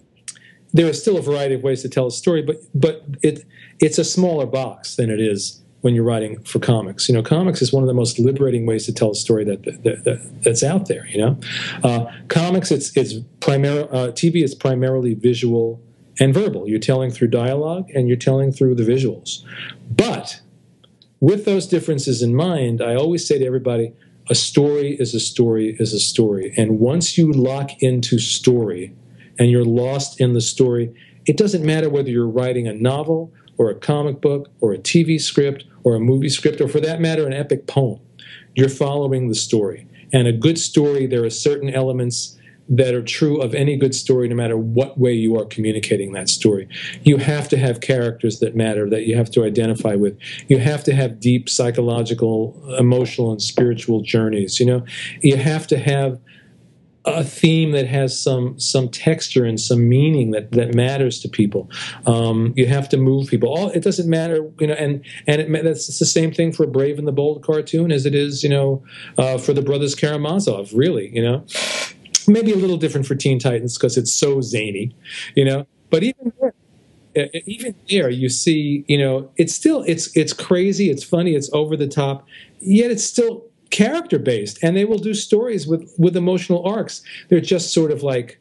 there is still a variety of ways to tell a story, but but it it's a smaller box than it is when you're writing for comics. You know, comics is one of the most liberating ways to tell a story that, that, that that's out there. You know, uh, comics it's it's primary uh, T V is primarily visual and verbal. You're telling through dialogue and you're telling through the visuals. But with those differences in mind, I always say to everybody, a story is a story is a story, and once you lock into story and you're lost in the story, it doesn't matter whether you're writing a novel or a comic book or a T V script or a movie script, or for that matter, an epic poem. You're following the story. And a good story, there are certain elements that are true of any good story, no matter what way you are communicating that story. You have to have characters that matter, that you have to identify with. You have to have deep psychological, emotional, and spiritual journeys. You know, you have to have a theme that has some some texture and some meaning that, that matters to people. Um, you have to move people. All it doesn't matter, you know. And and it, that's it's the same thing for a Brave and the Bold cartoon as it is, you know, uh, for the Brothers Karamazov. Really, you know. Maybe a little different for Teen Titans because it's so zany, you know. But even there, even there, you see, you know, it's still it's it's crazy, it's funny, it's over the top, yet it's still character based, and they will do stories with with emotional arcs. They're just sort of like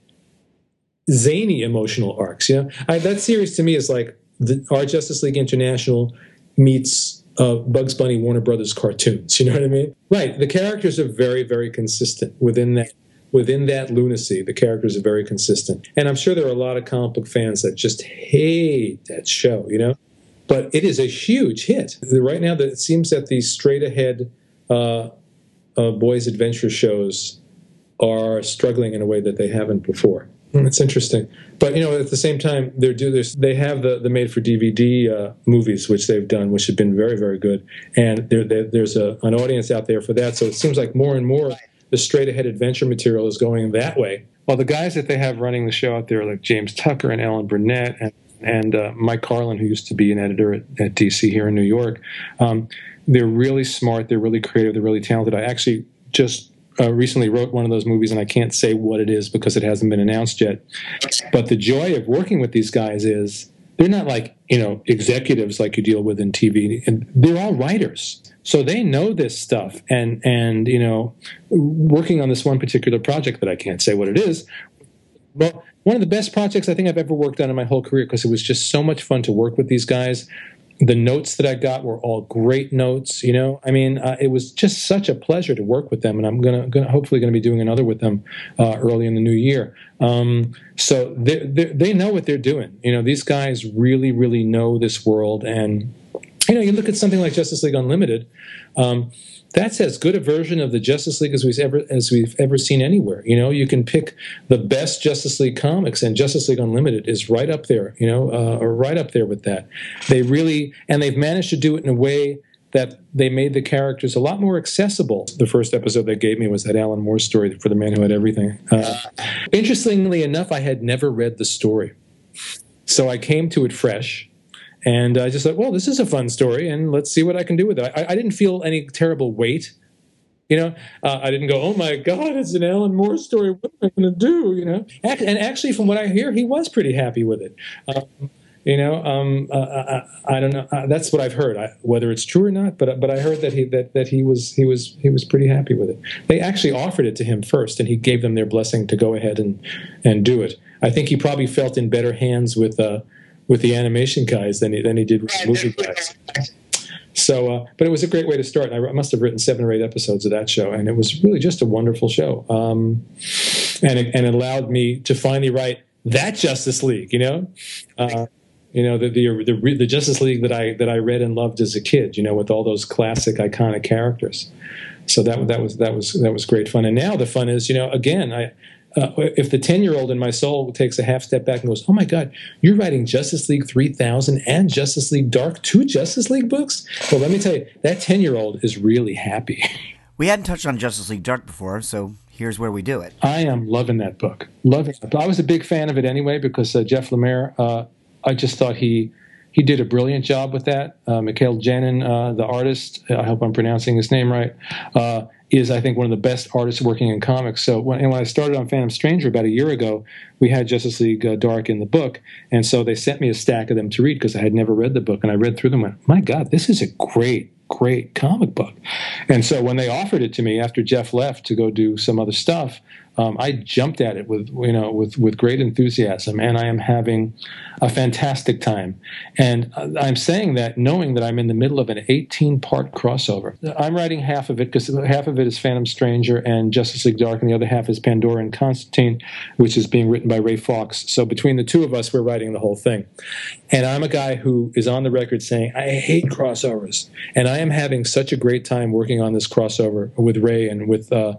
zany emotional arcs. You know, I, that series to me is like the, our Justice League International meets uh, Bugs Bunny Warner Brothers cartoons. You know what I mean? Right. The characters are very, very consistent within that. Within that lunacy, the characters are very consistent. And I'm sure there are a lot of comic book fans that just hate that show, you know? But it is a huge hit. Right now, it seems that the straight-ahead uh, uh, boys' adventure shows are struggling in a way that they haven't before. It's interesting. But, you know, at the same time, they're do this, they have the, the made-for-D V D uh, movies, which they've done, which have been very, very good. And there, there, there's a, an audience out there for that. So it seems like more and more the straight-ahead adventure material is going that way. Well, the guys that they have running the show out there, like James Tucker and Ellen Burnett and, and uh, Mike Carlin, who used to be an editor at, at D C here in New York, um, they're really smart, they're really creative, they're really talented. I actually just uh, recently wrote one of those movies, and I can't say what it is because it hasn't been announced yet. But the joy of working with these guys is they're not like, you know, executives like you deal with in T V. And they're all writers. So they know this stuff, and, and you know, working on this one particular project that I can't say what it is, well, one of the best projects I think I've ever worked on in my whole career because it was just so much fun to work with these guys. The notes that I got were all great notes, you know. I mean, uh, it was just such a pleasure to work with them, and I'm gonna, gonna hopefully going to be doing another with them uh, early in the new year. Um, so they they know what they're doing. You know, these guys really, really know this world, and you know, you look at something like Justice League Unlimited. Um, that's as good a version of the Justice League as we've ever as we've ever seen anywhere. You know, you can pick the best Justice League comics, and Justice League Unlimited is right up there. You know, uh, or right up there with that. They really and they've managed to do it in a way that they made the characters a lot more accessible. The first episode they gave me was that Alan Moore story for The Man Who Had Everything. Uh, interestingly enough, I had never read the story, so I came to it fresh. And I just thought, well, this is a fun story, and let's see what I can do with it. I, I didn't feel any terrible weight, you know. Uh, I didn't go, oh my God, it's an Alan Moore story. What am I going to do, you know? And actually, from what I hear, he was pretty happy with it. Um, you know, um, uh, I, I don't know. Uh, that's what I've heard. I, whether it's true or not, but but I heard that he that, that he was he was he was pretty happy with it. They actually offered it to him first, and he gave them their blessing to go ahead and and do it. I think he probably felt in better hands with. Uh, with the animation guys than he, than he did with the movie guys. So, uh, but it was a great way to start. I must have written seven or eight episodes of that show, and it was really just a wonderful show. Um, and, it, and it allowed me to finally write that Justice League, you know? Uh, you know, the, the, the, the Justice League that I, that I read and loved as a kid, you know, with all those classic, iconic characters. So that, that was, that was, that was great fun. And now the fun is, you know, again, I, Uh, if the ten-year-old in my soul takes a half step back and goes, oh, my God, you're writing Justice League three thousand and Justice League Dark, two Justice League books? Well, let me tell you, that ten-year-old is really happy. We hadn't touched on Justice League Dark before, so here's where we do it. I am loving that book. Loving it. I was a big fan of it anyway because uh, Jeff Lemire, uh, I just thought he he did a brilliant job with that. Uh, Mikhail Janin, uh, the artist, I hope I'm pronouncing his name right, uh, is, I think, one of the best artists working in comics. So when, and when I started on Phantom Stranger about a year ago, we had Justice League uh, Dark in the book, and so they sent me a stack of them to read because I had never read the book, and I read through them and went, my God, this is a great, great comic book. And so when they offered it to me after Jeff left to go do some other stuff, um, I jumped at it with, you know, with, with great enthusiasm, and I am having a fantastic time. And I'm saying that knowing that I'm in the middle of an eighteen-part crossover. I'm writing half of it because half of it is Phantom Stranger and Justice League Dark, and the other half is Pandora and Constantine, which is being written by Ray Fawkes. So between the two of us, we're writing the whole thing. And I'm a guy who is on the record saying, I hate crossovers. And I am having such a great time working on this crossover with Ray and with uh,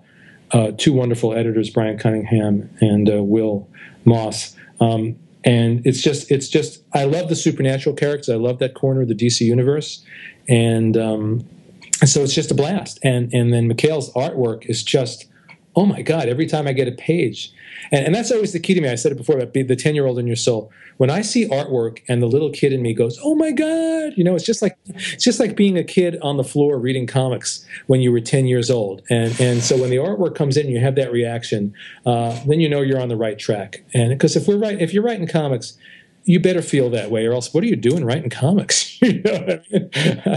uh, two wonderful editors, Brian Cunningham and uh, Will Moss. Um, and it's just, it's just, I love the supernatural characters. I love that corner of the D C universe. And um, so it's just a blast. And, and then Mikhail's artwork is just, oh my God, every time I get a page. And, and that's always the key to me. I said it before about the ten-year-old in your soul. When I see artwork and the little kid in me goes, oh my God, you know, it's just like it's just like being a kid on the floor reading comics when you were ten years old. And and so when the artwork comes in and you have that reaction, uh, then you know you're on the right track. And because if we're right, if you're writing comics, you better feel that way, or else what are you doing writing comics? You know what I mean?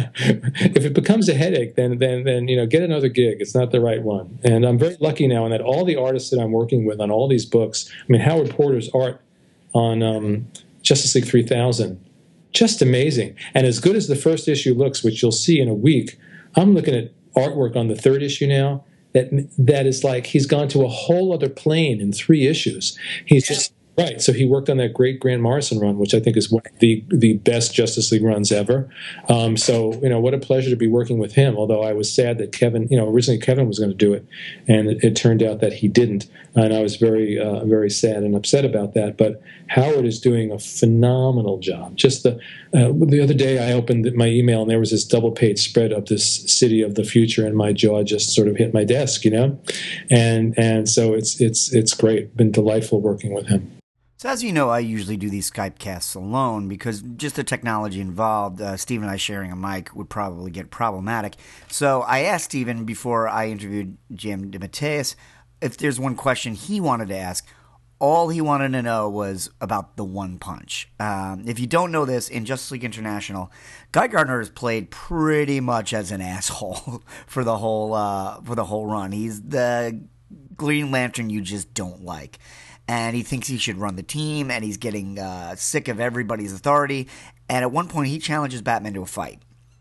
If it becomes a headache, then then then you know, get another gig. It's not the right one. And I'm very lucky now in that all the artists that I'm working with on all these books. I mean, Howard Porter's art on um, Justice League three thousand, just amazing. And as good as the first issue looks, which you'll see in a week, I'm looking at artwork on the third issue now that that is like he's gone to a whole other plane in three issues. He's just right. So he worked on that great Grant Morrison run, which I think is one of the the best Justice League runs ever. Um, so you know, what a pleasure to be working with him. Although I was sad that Kevin, you know, originally Kevin was going to do it, and it, it turned out that he didn't, and I was very uh, very sad and upset about that. But Howard is doing a phenomenal job. Just the uh, the other day, I opened my email and there was this double page spread of this city of the future, and my jaw just sort of hit my desk, you know, and and so it's it's it's great. Been delightful working with him. So as you know, I usually do these Skype casts alone because just the technology involved, uh, Steve and I sharing a mic would probably get problematic. So I asked Steven before I interviewed Jim DeMatteis if there's one question he wanted to ask. All he wanted to know was about the One Punch. Um, if you don't know this, in Justice League International, Guy Gardner is played pretty much as an asshole for the whole uh, for the whole run. He's the Green Lantern you just don't like. And he thinks he should run the team, and he's getting uh, sick of everybody's authority. And at one point, he challenges Batman to a fight.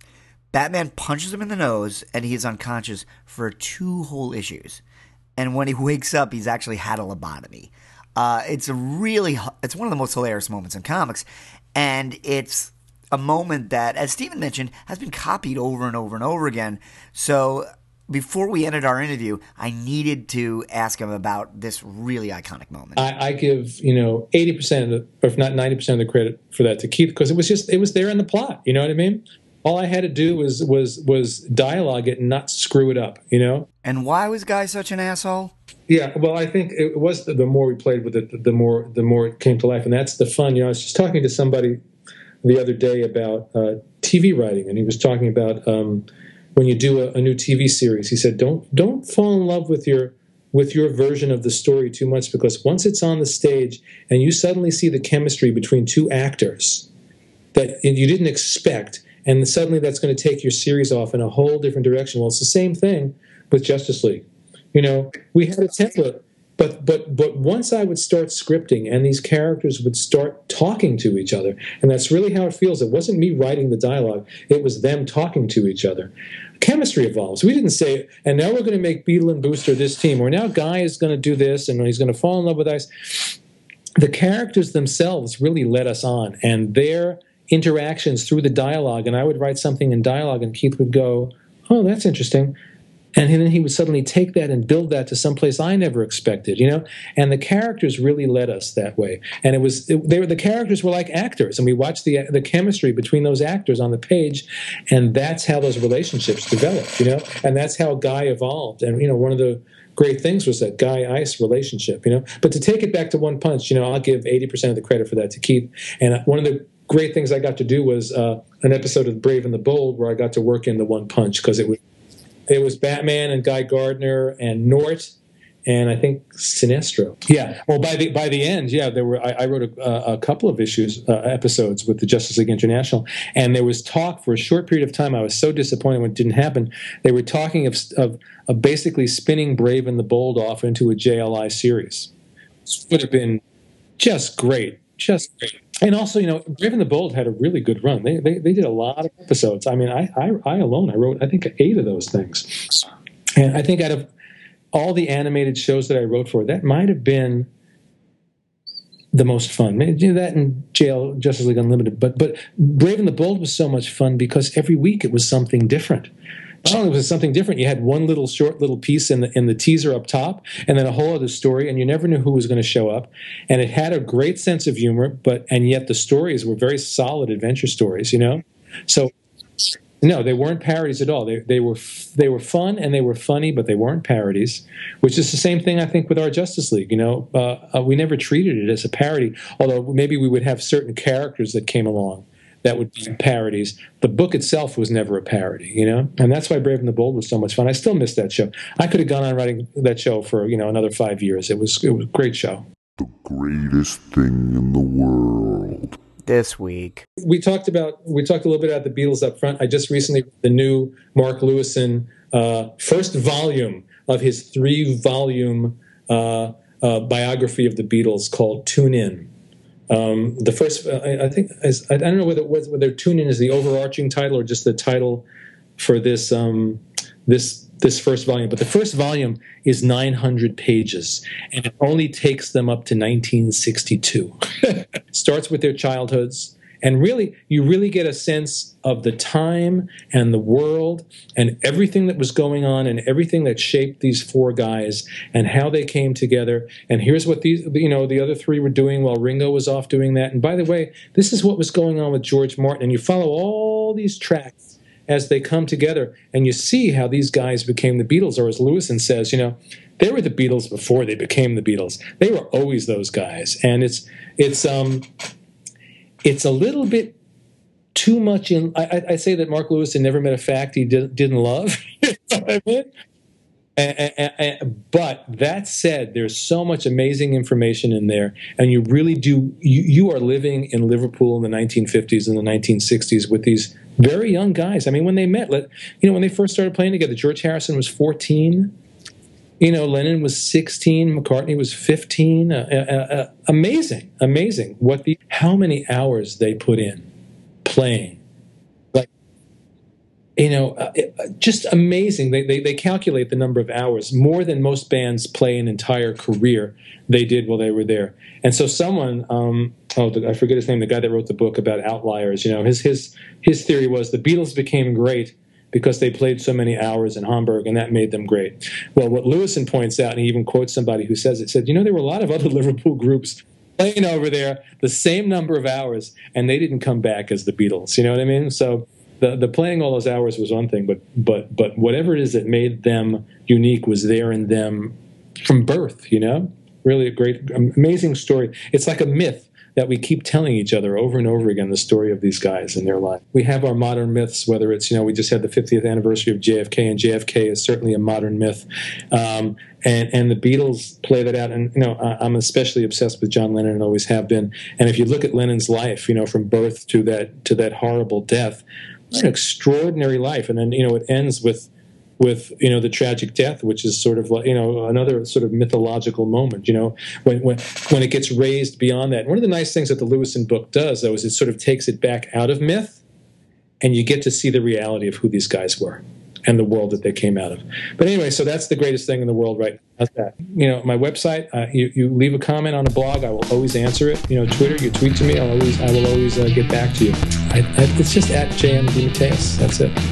Batman punches him in the nose, and he is unconscious for two whole issues. And when he wakes up, he's actually had a lobotomy. Uh, it's a really, it's one of the most hilarious moments in comics, and it's a moment that, as Steven mentioned, has been copied over and over and over again. So before we ended our interview, I needed to ask him about this really iconic moment. I, I give, you know, eighty percent of the, or if not ninety percent of the credit for that to Keith, because it was just, it was there in the plot. You know what I mean? All I had to do was was was dialogue it and not screw it up, you know? And why was Guy such an asshole? Yeah, well, I think it was the, the more we played with it, the more the more it came to life. And that's the fun. You know, I was just talking to somebody the other day about uh, T V writing, and he was talking about um, when you do a, a new T V series. He said, don't don't fall in love with your with your version of the story too much, because once it's on the stage and you suddenly see the chemistry between two actors that you didn't expect, and suddenly that's going to take your series off in a whole different direction. Well, it's the same thing with Justice League. You know, we had a template, but but but once I would start scripting and these characters would start talking to each other, and that's really how it feels. It wasn't me writing the dialogue. It was them talking to each other. Chemistry evolves. We didn't say, and now we're going to make Beetle and Booster this team, or now Guy is going to do this, and he's going to fall in love with Ice. The characters themselves really led us on, and their interactions through the dialogue, and I would write something in dialogue, and Keith would go, oh, that's interesting. And then he would suddenly take that and build that to someplace I never expected, you know? And the characters really led us that way. And it was, it, they were, the characters were like actors, and we watched the the chemistry between those actors on the page, and that's how those relationships developed, you know? And that's how Guy evolved. And, you know, one of the great things was that Guy-Ice relationship, you know? But to take it back to One Punch, you know, I'll give eighty percent of the credit for that to Keith. And one of the great things I got to do was uh, an episode of Brave and the Bold where I got to work in the One Punch, because it was It was Batman and Guy Gardner and Nort and I think Sinestro. Yeah. Well, by the by the end, yeah, there were. I, I wrote a, a couple of issues, uh, episodes with the Justice League International, and there was talk for a short period of time. I was so disappointed when it didn't happen. They were talking of of, of basically spinning Brave and the Bold off into a J L I series. This would have been just great, just great. And also, you know, Brave and the Bold had a really good run. They, they they did a lot of episodes. I mean, I, I I alone, I wrote, I think, eight of those things. And I think out of all the animated shows that I wrote for, that might have been the most fun. Maybe that and J L, Justice League Unlimited. But but Brave and the Bold was so much fun because every week it was something different. Not only was it something different, you had one little short little piece in the in the teaser up top, and then a whole other story, and you never knew who was going to show up. And it had a great sense of humor, but and yet the stories were very solid adventure stories, you know. So no, they weren't parodies at all. They they were they were fun and they were funny, but they weren't parodies. Which is the same thing I think with our Justice League. You know, uh, uh, we never treated it as a parody, although maybe we would have certain characters that came along that would be parodies. The book itself was never a parody, you know? And that's why Brave and the Bold was so much fun. I still miss that show. I could have gone on writing that show for, you know, another five years. It was it was a great show. The greatest thing in the world. This week. We talked about, we talked a little bit about the Beatles up front. I just recently, the new Mark Lewison uh, first volume of his three-volume uh, uh, biography of the Beatles called Tune In. Um, the first, uh, I, I think, is, I don't know whether whether "Tune In" is the overarching title or just the title for this um, this this first volume. But the first volume is nine hundred pages, and it only takes them up to nineteen sixty-two. Starts with their childhoods, and really, you really get a sense of the time and the world and everything that was going on and everything that shaped these four guys and how they came together. And here's what these, you know, the other three were doing while Ringo was off doing that. And by the way, this is what was going on with George Martin. And you follow all these tracks as they come together, and you see how these guys became the Beatles. Or as Lewison says, you know, they were the Beatles before they became the Beatles. They were always those guys. And it's it's um it's a little bit too much in. I, I say that Mark Lewison never met a fact he did, didn't love. You know what I mean? And, and, and, but that said, there's so much amazing information in there, and you really do. You, you are living in Liverpool in the nineteen fifties and the nineteen sixties with these very young guys. I mean, when they met, let, you know, when they first started playing together, George Harrison was fourteen. You know, Lennon was sixteen. McCartney was fifteen. Uh, uh, uh, amazing, amazing. What the how many hours they put in playing. You know, uh, just amazing. They, they they calculate the number of hours more than most bands play an entire career. They did while they were there. And so someone, um, oh, the, I forget his name, the guy that wrote the book about Outliers. You know, his his his theory was the Beatles became great because they played so many hours in Hamburg, and that made them great. Well, what Lewison points out, and he even quotes somebody who says it, said, you know, there were a lot of other Liverpool groups playing over there the same number of hours, and they didn't come back as the Beatles. You know what I mean? So. The, the playing all those hours was one thing, but but but whatever it is that made them unique was there in them from birth, you know? Really a great, amazing story. It's like a myth that we keep telling each other over and over again, the story of these guys and their life. We have our modern myths, whether it's, you know, we just had the fiftieth anniversary of J F K, and J F K is certainly a modern myth. Um, and, and the Beatles play that out. And, you know, I'm especially obsessed with John Lennon and always have been. And if you look at Lennon's life, you know, from birth to that to that horrible death, it's an extraordinary life. And then, you know, it ends with, with, you know, the tragic death, which is sort of like, you know, another sort of mythological moment, you know, when, when, when it gets raised beyond that. And one of the nice things that the Lewison book does, though, is it sort of takes it back out of myth, and you get to see the reality of who these guys were and the world that they came out of. But anyway, so that's the greatest thing in the world right now. That's that. You know, my website, uh, you, you leave a comment on a blog, I will always answer it. You know, Twitter, you tweet to me, I'll always, I will always uh, get back to you. I, I, it's just at J M DeMatteis. That's it.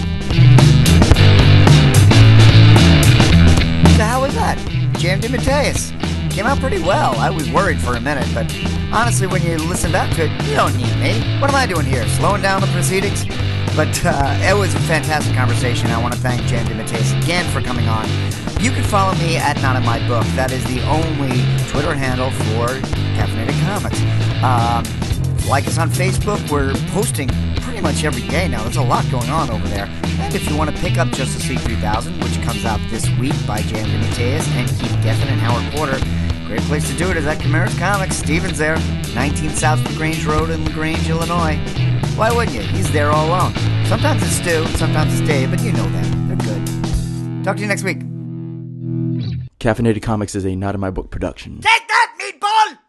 So how was that? J M DeMatteis. Came out pretty well. I was worried for a minute, but honestly, when you listen back to it, you don't need me. What am I doing here? Slowing down the proceedings? But uh, it was a fantastic conversation. I want to thank J M DeMatteis again for coming on. You can follow me at Not In My Book. That is the only Twitter handle for Caffeinated Comics. Um, like us on Facebook. We're posting pretty much every day now. There's a lot going on over there. And if you want to pick up Justice League three thousand, which comes out this week by J M DeMatteis and Keith Geffen and Howard Porter, great place to do it is at Chimeras Comics. Steven's there, nineteen South LaGrange Road in LaGrange, Illinois. Why wouldn't you? He's there all alone. Sometimes it's Stu, sometimes it's Dave, but you know them. They're good. Talk to you next week. Caffeinated Comics is a Not In My Book production. Take that, meatball!